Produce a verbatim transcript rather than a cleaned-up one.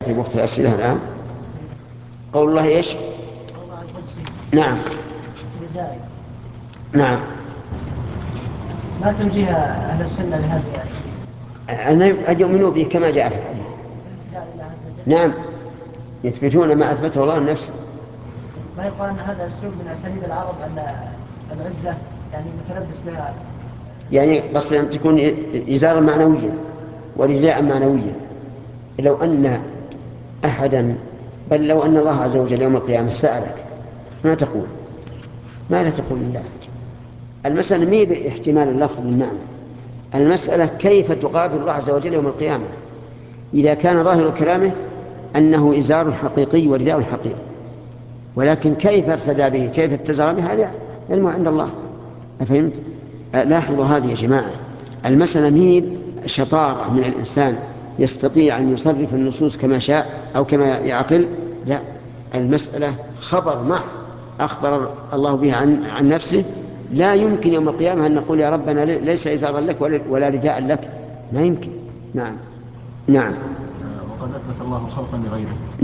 في وقت الأسئلة الآن قول الله إيش؟ نعم نعم. ما توجيه أهل السنة لهذه أن يؤمنوا به كما جاء في الحديث. نعم، يثبتون ما أثبته الله لنفسه. ما يقال أن هذا أسلوب من أساليب العرب أن العزة يعني متلبس بها، يعني قصد أن تكون إزارا معنويا ورداء معنويا. لو أن أحدا بل لو أن الله عز وجل يوم القيامة سألك ما تقول؟ ماذا تقول لله؟ المسألة مي باحتمال اللفظ للمعنى، المسألة كيف تقابل الله عز وجل يوم القيامة. إذا كان ظاهر كلامه أنه إزار حقيقي ورداء حقيقي، ولكن كيف ارتدى به كيف اتزر به هذا علم عند الله. أفهمت؟ لاحظوا هذه يا جماعة، المسألة مي شطارة من الإنسان يستطيع أن يصرف النصوص كما شاء أو كما يعقل، لا، المسألة خبر محض أخبر الله به عن, عن نفسه. لا يمكن يوم القيامة أن نقول يا ربنا ليس إزارا لك ولا رداء لك، ما يمكن. نعم نعم. وقد أثبت الله خلقا لغيره.